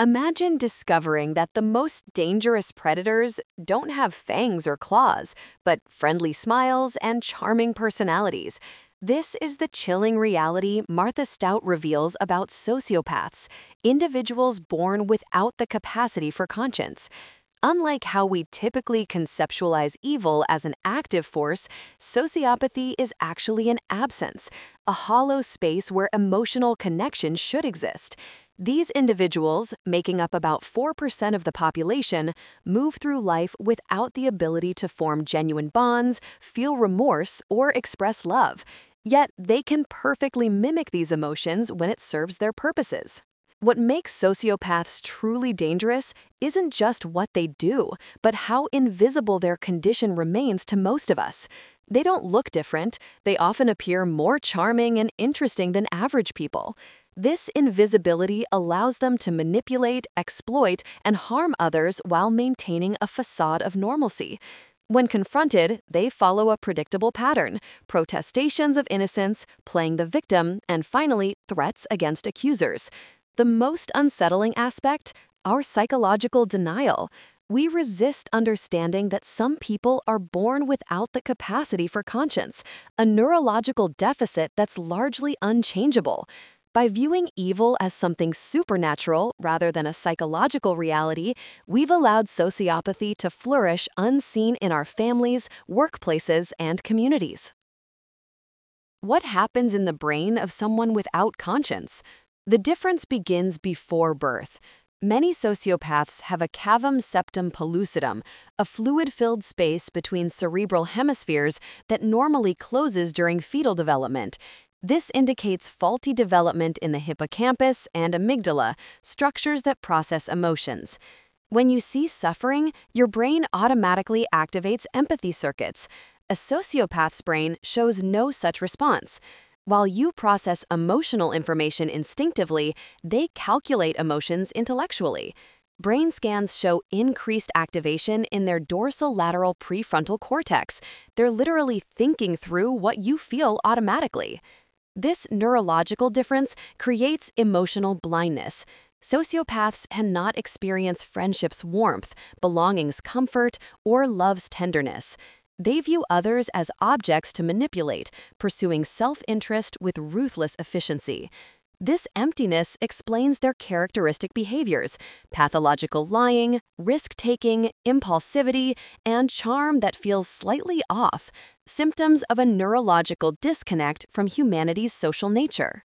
Imagine discovering that the most dangerous predators don't have fangs or claws, but friendly smiles and charming personalities. This is the chilling reality Martha Stout reveals about sociopaths, individuals born without the capacity for conscience. Unlike how we typically conceptualize evil as an active force, sociopathy is actually an absence, a hollow space where emotional connection should exist. These individuals, making up about 4% of the population, move through life without the ability to form genuine bonds, feel remorse, or express love. Yet they can perfectly mimic these emotions when it serves their purposes. What makes sociopaths truly dangerous isn't just what they do, but how invisible their condition remains to most of us. They don't look different, they often appear more charming and interesting than average people. This invisibility allows them to manipulate, exploit, and harm others while maintaining a facade of normalcy. When confronted, they follow a predictable pattern: protestations of innocence, playing the victim, and finally, threats against accusers. The most unsettling aspect? Our psychological denial. We resist understanding that some people are born without the capacity for conscience, a neurological deficit that's largely unchangeable. By viewing evil as something supernatural rather than a psychological reality, we've allowed sociopathy to flourish unseen in our families, workplaces, and communities. What happens in the brain of someone without conscience? The difference begins before birth. Many sociopaths have a cavum septum pellucidum, a fluid-filled space between cerebral hemispheres that normally closes during fetal development. This indicates faulty development in the hippocampus and amygdala, structures that process emotions. When you see suffering, your brain automatically activates empathy circuits. A sociopath's brain shows no such response. While you process emotional information instinctively, they calculate emotions intellectually. Brain scans show increased activation in their dorsolateral prefrontal cortex. They're literally thinking through what you feel automatically. This neurological difference creates emotional blindness. Sociopaths cannot experience friendship's warmth, belonging's comfort, or love's tenderness. They view others as objects to manipulate, pursuing self-interest with ruthless efficiency. This emptiness explains their characteristic behaviors: pathological lying, risk-taking, impulsivity, and charm that feels slightly off, symptoms of a neurological disconnect from humanity's social nature.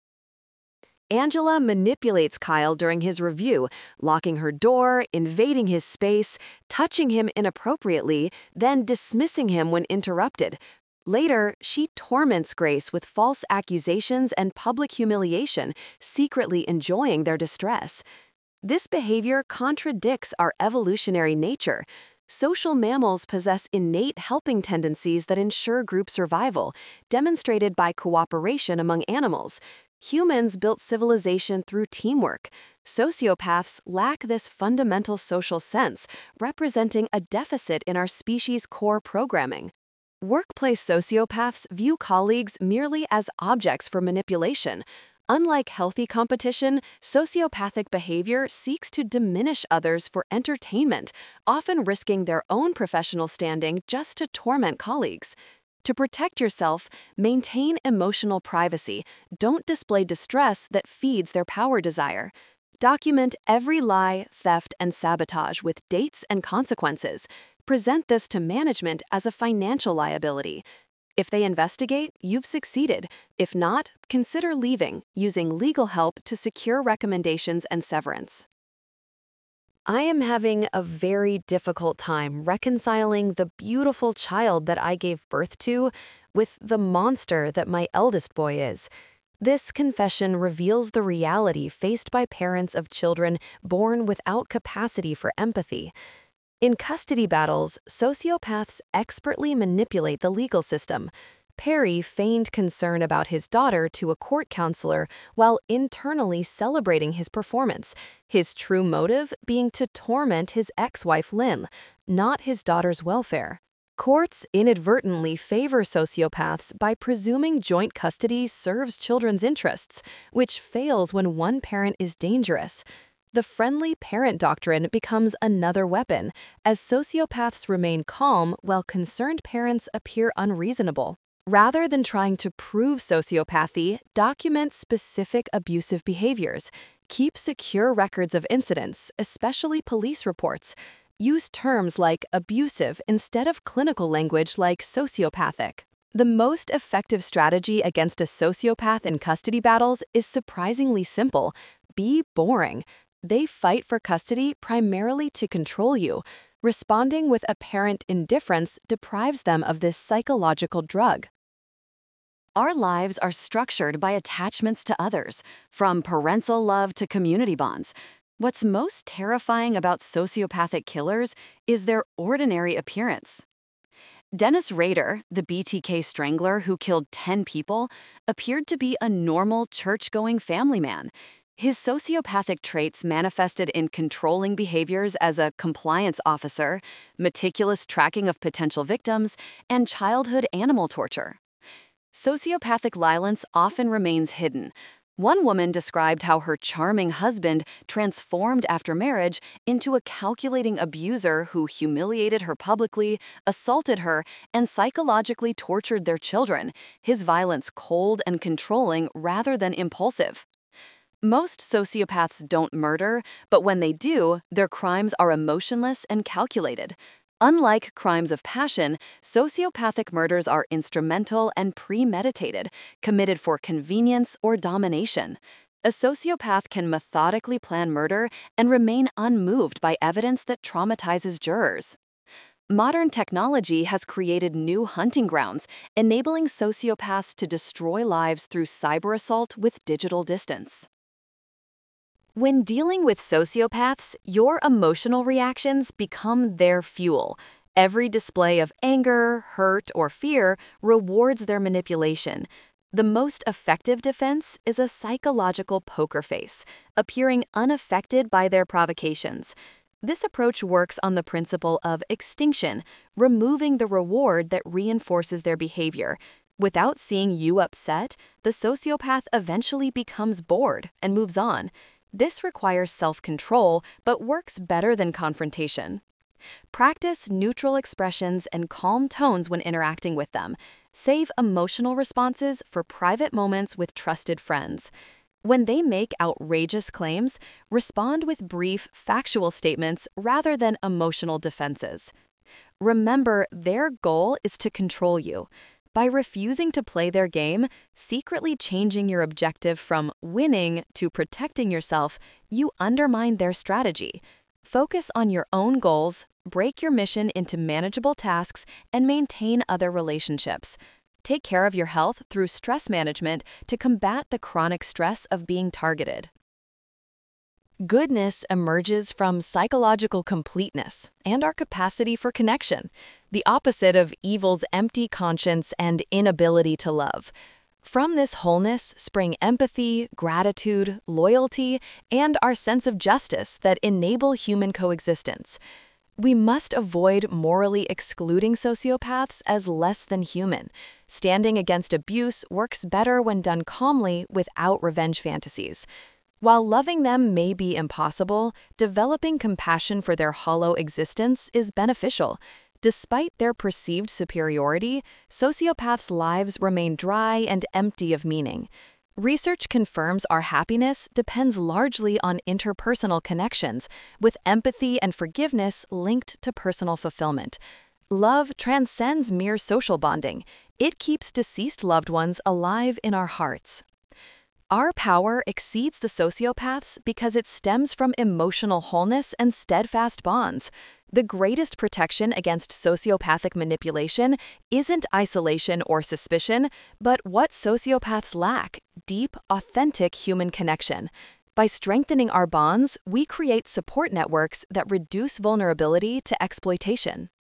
Angela manipulates Kyle during his review, locking her door, invading his space, touching him inappropriately, then dismissing him when interrupted. Later, she torments Grace with false accusations and public humiliation, secretly enjoying their distress. This behavior contradicts our evolutionary nature. Social mammals possess innate helping tendencies that ensure group survival, demonstrated by cooperation among animals. Humans built civilization through teamwork. Sociopaths lack this fundamental social sense, representing a deficit in our species' core programming. Workplace sociopaths view colleagues merely as objects for manipulation. Unlike healthy competition, sociopathic behavior seeks to diminish others for entertainment, often risking their own professional standing just to torment colleagues. To protect yourself, maintain emotional privacy. Don't display distress that feeds their power desire. Document every lie, theft, and sabotage with dates and consequences. Present this to management as a financial liability. If they investigate, you've succeeded. If not, consider leaving, using legal help to secure recommendations and severance. I am having a very difficult time reconciling the beautiful child that I gave birth to with the monster that my eldest boy is. This confession reveals the reality faced by parents of children born without capacity for empathy. In custody battles, sociopaths expertly manipulate the legal system. Perry feigned concern about his daughter to a court counselor while internally celebrating his performance, his true motive being to torment his ex-wife Lynn, not his daughter's welfare. Courts inadvertently favor sociopaths by presuming joint custody serves children's interests, which fails when one parent is dangerous. The friendly parent doctrine becomes another weapon, as sociopaths remain calm while concerned parents appear unreasonable. Rather than trying to prove sociopathy, document specific abusive behaviors. Keep secure records of incidents, especially police reports. Use terms like abusive instead of clinical language like sociopathic. The most effective strategy against a sociopath in custody battles is surprisingly simple. Be boring. They fight for custody primarily to control you. Responding with apparent indifference deprives them of this psychological drug. Our lives are structured by attachments to others, from parental love to community bonds. What's most terrifying about sociopathic killers is their ordinary appearance. Dennis Rader, the BTK strangler who killed 10 people, appeared to be a normal church-going family man. His sociopathic traits manifested in controlling behaviors as a compliance officer, meticulous tracking of potential victims, and childhood animal torture. Sociopathic violence often remains hidden. One woman described how her charming husband transformed after marriage into a calculating abuser who humiliated her publicly, assaulted her, and psychologically tortured their children, his violence cold and controlling rather than impulsive. Most sociopaths don't murder, but when they do, their crimes are emotionless and calculated. Unlike crimes of passion, sociopathic murders are instrumental and premeditated, committed for convenience or domination. A sociopath can methodically plan murder and remain unmoved by evidence that traumatizes jurors. Modern technology has created new hunting grounds, enabling sociopaths to destroy lives through cyber assault with digital distance. When dealing with sociopaths, your emotional reactions become their fuel. Every display of anger, hurt, or fear rewards their manipulation. The most effective defense is a psychological poker face, appearing unaffected by their provocations. This approach works on the principle of extinction, removing the reward that reinforces their behavior. Without seeing you upset, the sociopath eventually becomes bored and moves on. This requires self-control, but works better than confrontation. Practice neutral expressions and calm tones when interacting with them. Save emotional responses for private moments with trusted friends. When they make outrageous claims, respond with brief, factual statements rather than emotional defenses. Remember, their goal is to control you. By refusing to play their game, secretly changing your objective from winning to protecting yourself, you undermine their strategy. Focus on your own goals, break your mission into manageable tasks, and maintain other relationships. Take care of your health through stress management to combat the chronic stress of being targeted. Goodness emerges from psychological completeness and our capacity for connection, the opposite of evil's empty conscience and inability to love. From this wholeness spring empathy, gratitude, loyalty, and our sense of justice that enable human coexistence. We must avoid morally excluding sociopaths as less than human. Standing against abuse works better when done calmly without revenge fantasies. While loving them may be impossible, developing compassion for their hollow existence is beneficial. Despite their perceived superiority, sociopaths' lives remain dry and empty of meaning. Research confirms our happiness depends largely on interpersonal connections, with empathy and forgiveness linked to personal fulfillment. Love transcends mere social bonding. It keeps deceased loved ones alive in our hearts. Our power exceeds the sociopaths because it stems from emotional wholeness and steadfast bonds. The greatest protection against sociopathic manipulation isn't isolation or suspicion, but what sociopaths lack: deep, authentic human connection. By strengthening our bonds, we create support networks that reduce vulnerability to exploitation.